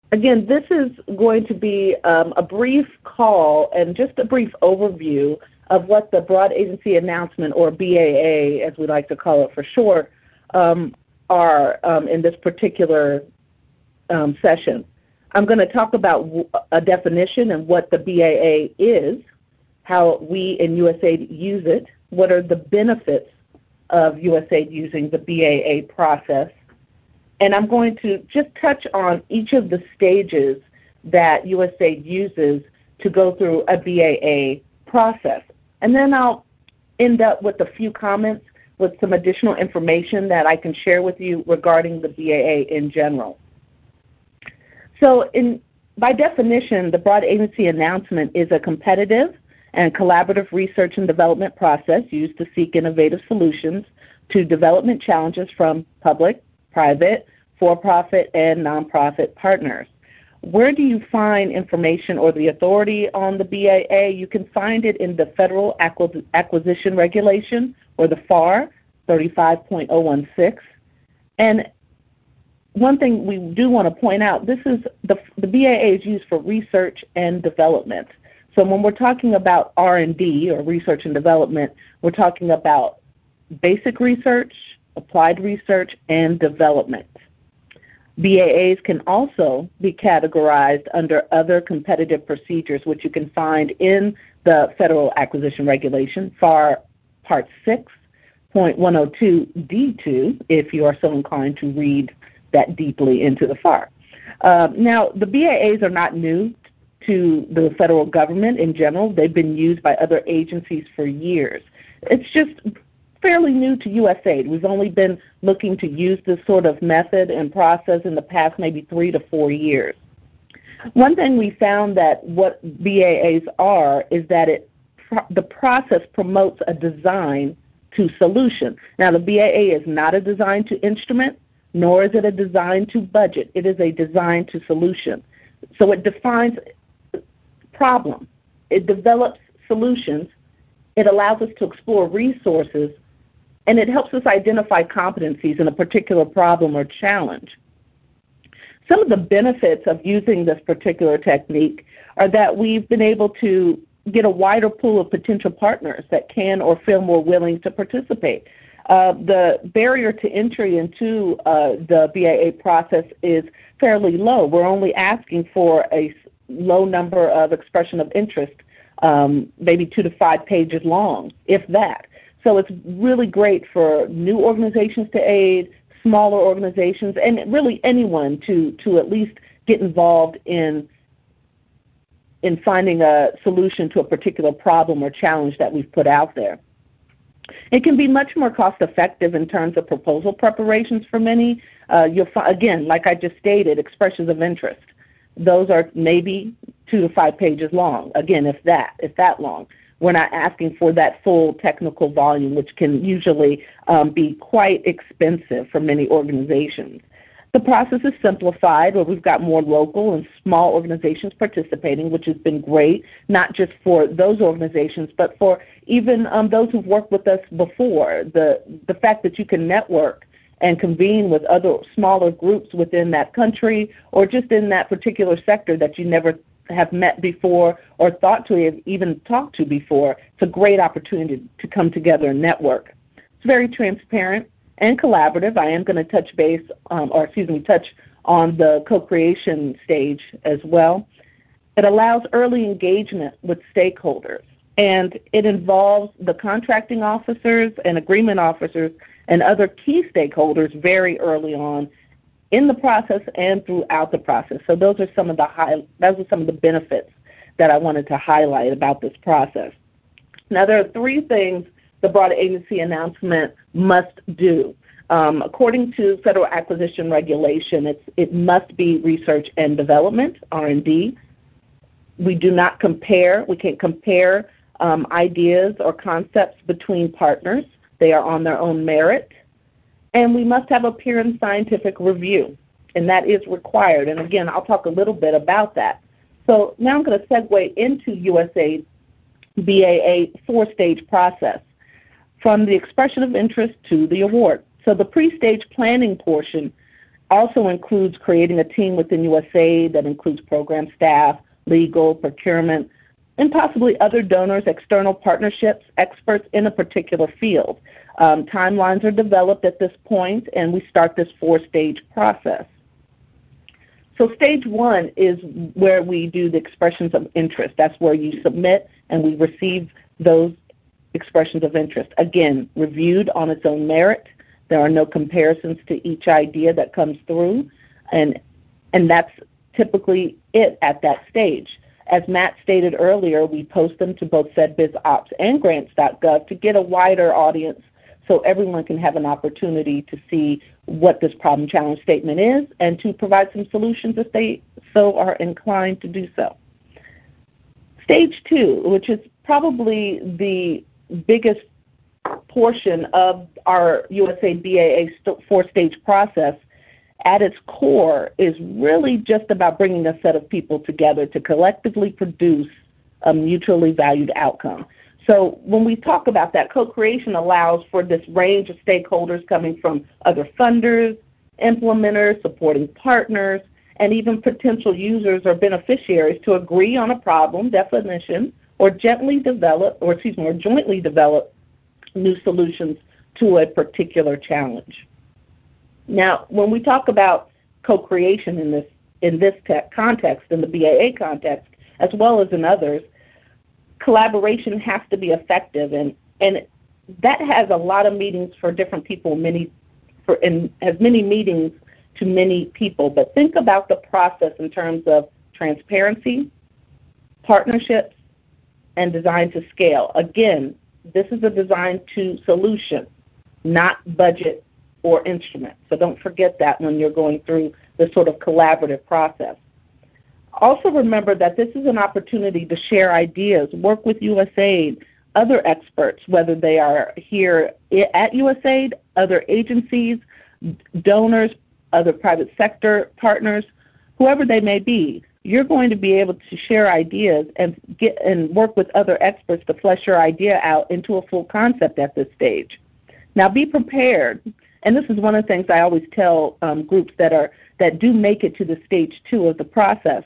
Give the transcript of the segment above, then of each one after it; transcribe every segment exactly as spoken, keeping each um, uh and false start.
again, this is going to be um, a brief call and just a brief overview of what the Broad Agency Announcement, or B A A, as we like to call it for short, um, are um, in this particular um, session. I'm going to talk about a definition and what the B A A is, how we in U S A I D use it, what are the benefits of U S A I D using the B A A process, and I'm going to just touch on each of the stages that U S A I D uses to go through a B A A process. And then I'll end up with a few comments with some additional information that I can share with you regarding the B A A in general. So in, by definition, the Broad Agency Announcement is a competitive and collaborative research and development process used to seek innovative solutions to development challenges from public, private, for-profit, and nonprofit partners. Where do you find information or the authority on the B A A? You can find it in the Federal Acquisition Regulation, or the F A R, thirty-five point oh one six. And one thing we do want to point out, this is the, the B A A is used for research and development. So when we're talking about R and D, or research and development, we're talking about basic research, applied research, and development. B A As can also be categorized under other competitive procedures, which you can find in the Federal Acquisition Regulation, F A R Part six point one oh two D two, if you are so inclined to read that deeply into the F A R. Uh, now, the B A As are not new to the federal government in general. They've been used by other agencies for years. It's just fairly new to U S A I D. We've only been looking to use this sort of method and process in the past maybe three to four years. One thing we found that what B A As are is that it the process promotes a design to solution. Now, the B A A is not a design to instrument, nor is it a design to budget. It is a design to solution. So it defines problem. It develops solutions. It allows us to explore resources, and it helps us identify competencies in a particular problem or challenge. Some of the benefits of using this particular technique are that we've been able to get a wider pool of potential partners that can or feel more willing to participate. Uh, the barrier to entry into uh, the B A A process is fairly low. We're only asking for a low number of expression of interest, um, maybe two to five pages long, if that. So it's really great for new organizations to aid, smaller organizations, and really anyone to, to at least get involved in, in finding a solution to a particular problem or challenge that we've put out there. It can be much more cost-effective in terms of proposal preparations for many. Uh, you'll find, again, like I just stated, expressions of interest. Those are maybe two to five pages long. Again, if that, if that long. We're not asking for that full technical volume, which can usually um, be quite expensive for many organizations. The process is simplified, where we've got more local and small organizations participating, which has been great, not just for those organizations, but for even um, those who've worked with us before. The, the fact that you can network and convene with other smaller groups within that country or just in that particular sector that you never have met before or thought to have even talked to before, it's a great opportunity to come together and network. It's very transparent and collaborative. I am going to touch base, um, or excuse me, touch on the co-creation stage as well. It allows early engagement with stakeholders, and it involves the contracting officers and agreement officers and other key stakeholders very early on in the process and throughout the process. So those are some of the high, those are some of the benefits that I wanted to highlight about this process. Now, there are three things the Broad Agency Announcement must do. Um, according to Federal Acquisition Regulation, it's, it must be research and development, R and D. We do not compare, we can't compare um, ideas or concepts between partners. They are on their own merit. And we must have a peer and scientific review, and that is required. And again, I'll talk a little bit about that. So now I'm going to segue into U S A I D B A A four-stage process, from the expression of interest to the award. So the pre-stage planning portion also includes creating a team within U S A I D that includes program staff, legal, procurement, and possibly other donors, external partnerships, experts in a particular field. Um, timelines are developed at this point, and we start this four-stage process. So stage one is where we do the expressions of interest. That's where you submit and we receive those expressions of interest. Again, reviewed on its own merit. There are no comparisons to each idea that comes through, and and that's typically it at that stage. As Matt stated earlier, we post them to both SedBizOpps and grants dot gov to get a wider audience so everyone can have an opportunity to see what this problem challenge statement is and to provide some solutions if they so are inclined to do so. Stage two, which is probably the biggest portion of our U S A I D B A A four-stage process, at its core is really just about bringing a set of people together to collectively produce a mutually valued outcome. So when we talk about that, co-creation allows for this range of stakeholders coming from other funders, implementers, supporting partners, and even potential users or beneficiaries to agree on a problem definition or gently develop, or excuse me, or jointly develop new solutions to a particular challenge. Now, when we talk about co-creation in this in this context, in the B A A context, as well as in others, collaboration has to be effective, and, and that has a lot of meetings for different people, many for and has many meetings to many people. But think about the process in terms of transparency, partnerships, and design to scale. Again, this is a design to solution, not budget or instrument. So don't forget that when you're going through this sort of collaborative process. Also remember that this is an opportunity to share ideas, work with U S A I D, other experts, whether they are here at U S A I D, other agencies, donors, other private sector partners, whoever they may be. You're going to be able to share ideas and get and work with other experts to flesh your idea out into a full concept at this stage. Now be prepared, and this is one of the things I always tell um, groups that are that do make it to the stage two of the process.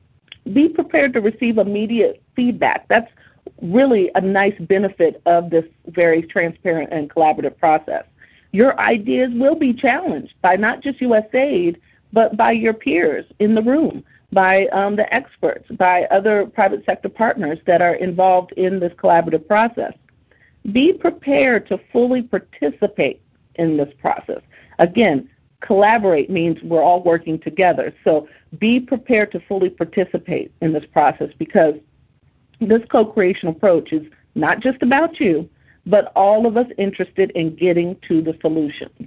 Be prepared to receive immediate feedback. That's really a nice benefit of this very transparent and collaborative process. Your ideas will be challenged by not just U S A I D, but by your peers in the room, by um, the experts, by other private sector partners that are involved in this collaborative process. Be prepared to fully participate in this process. Again, collaborate means we're all working together. So be prepared to fully participate in this process, because this co-creation approach is not just about you, but all of us interested in getting to the solutions.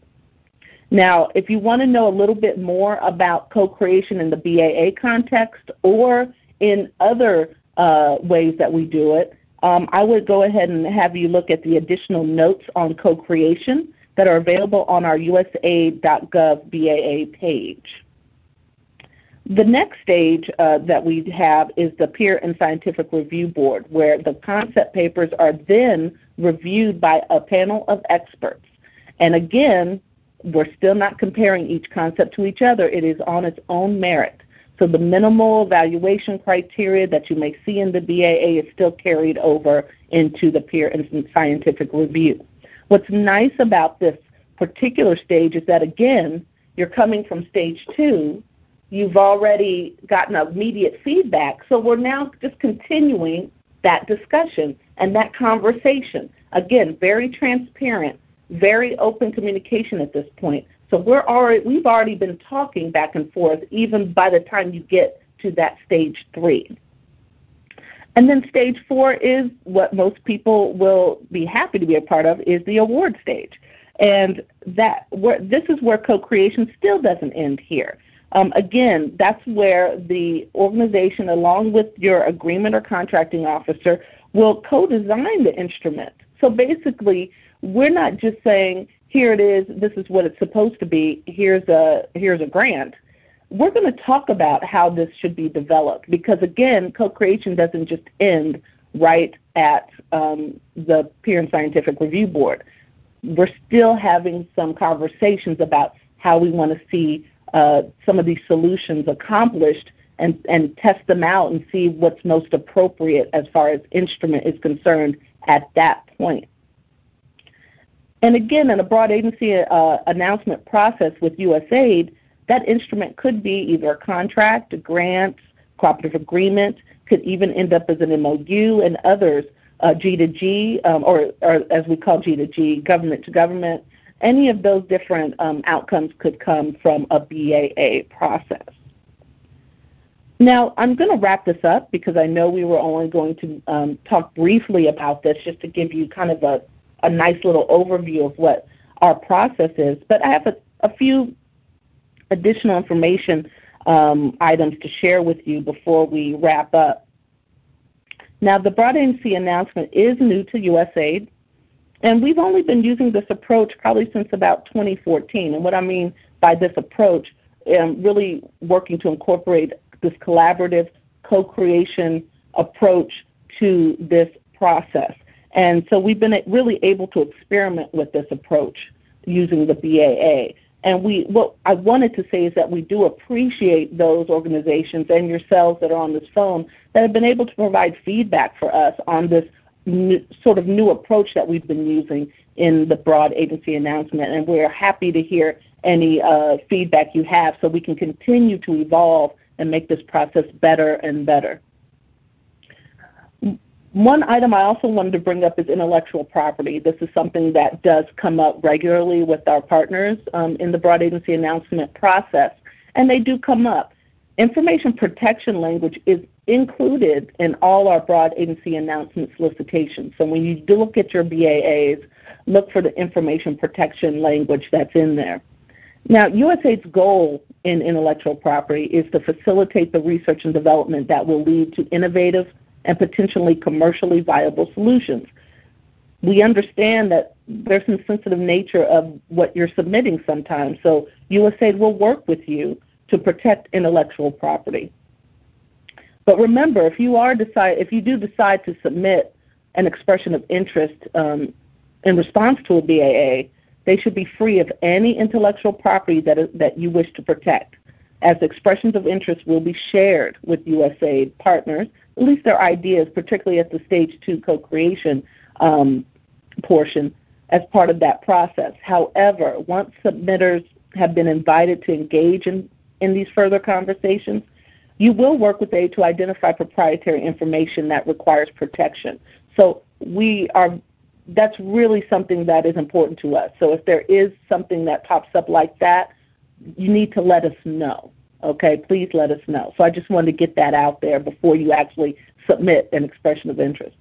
Now, if you want to know a little bit more about co-creation in the B A A context or in other uh, ways that we do it, um, I would go ahead and have you look at the additional notes on co-creation that are available on our U S A I D dot gov B A A page. The next stage uh, that we have is the Peer and Scientific Review Board, where the concept papers are then reviewed by a panel of experts. And again, we're still not comparing each concept to each other. It is on its own merit. So the minimal evaluation criteria that you may see in the B A A is still carried over into the Peer and Scientific Review. What's nice about this particular stage is that, again, you're coming from stage two. You've already gotten immediate feedback, so we're now just continuing that discussion and that conversation. Again, very transparent, very open communication at this point. So we're already, we've already been talking back and forth even by the time you get to that stage three. And then stage four is what most people will be happy to be a part of, is the award stage. And that where, this is where co-creation still doesn't end here. Um, again, that's where the organization, along with your agreement or contracting officer, will co-design the instrument. So basically, we're not just saying, here it is, this is what it's supposed to be, here's a, here's a grant. We're going to talk about how this should be developed, because, again, co-creation doesn't just end right at um, the Peer and Scientific Review Board. We're still having some conversations about how we want to see uh, some of these solutions accomplished and, and test them out and see what's most appropriate as far as instrument is concerned at that point. And again, in a broad agency uh, announcement process with U S A I D, that instrument could be either a contract, a grant, cooperative agreement, could even end up as an M O U, and others, uh, G to G, um, or, or as we call G to G, government to government. Any of those different um, outcomes could come from a B A A process. Now, I'm going to wrap this up because I know we were only going to um, talk briefly about this just to give you kind of a, a nice little overview of what our process is. But I have a, a few additional information um, items to share with you before we wrap up. Now, the broad agency announcement is new to U S A I D, and we've only been using this approach probably since about twenty fourteen. And what I mean by this approach, um, really working to incorporate this collaborative co-creation approach to this process. And so we've been really able to experiment with this approach using the B A A. And we, what I wanted to say is that we do appreciate those organizations and yourselves that are on this phone that have been able to provide feedback for us on this new, sort of new approach that we've been using in the broad agency announcement. And we're happy to hear any uh, feedback you have so we can continue to evolve and make this process better and better. One item I also wanted to bring up is intellectual property. This is something that does come up regularly with our partners um, in the broad agency announcement process, and they do come up. Information protection language is included in all our broad agency announcement solicitations. So when you do look at your B A As, look for the information protection language that's in there. Now, U S A I D's goal in intellectual property is to facilitate the research and development that will lead to innovative and potentially commercially viable solutions. We understand that there's some sensitive nature of what you're submitting sometimes, so U S A I D will work with you to protect intellectual property. But remember, if you are decide, if you do decide to submit an expression of interest um, in response to a B A A, they should be free of any intellectual property that, is, that you wish to protect, as expressions of interest will be shared with U S A I D partners, at least their ideas, particularly at the stage two co-creation um, portion, as part of that process. However, once submitters have been invited to engage in, in these further conversations, you will work with A I D to identify proprietary information that requires protection. So we are, that's really something that is important to us. So if there is something that pops up like that, you need to let us know. Okay, please let us know. So I just wanted to get that out there before you actually submit an expression of interest.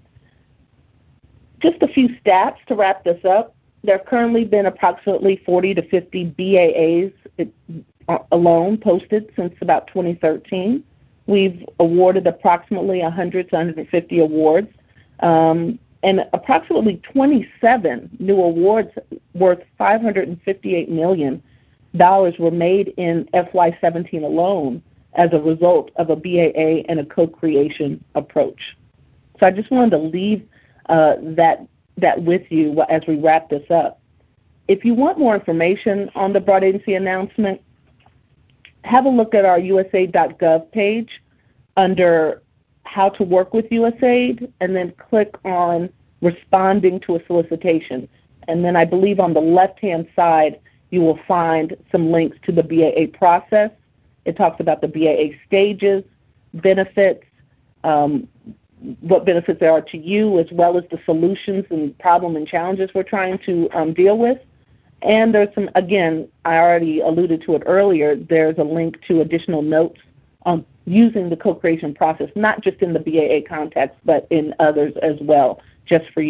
Just a few stats to wrap this up. There have currently been approximately forty to fifty B A As alone posted since about twenty thirteen. We've awarded approximately one hundred to one hundred fifty awards, um, and approximately twenty-seven new awards worth five hundred fifty-eight million dollars dollars were made in F Y seventeen alone as a result of a B A A and a co-creation approach. So I just wanted to leave uh, that, that with you as we wrap this up. If you want more information on the broad agency announcement, have a look at our U S A I D dot gov page under How to Work with U S A I D, and then click on Responding to a Solicitation. And then I believe on the left-hand side, you will find some links to the B A A process. It talks about the B A A stages, benefits, um, what benefits there are to you, as well as the solutions and problem and challenges we're trying to um, deal with. And there's some, again, I already alluded to it earlier, there's a link to additional notes on using the co-creation process, not just in the B A A context, but in others as well, just for you.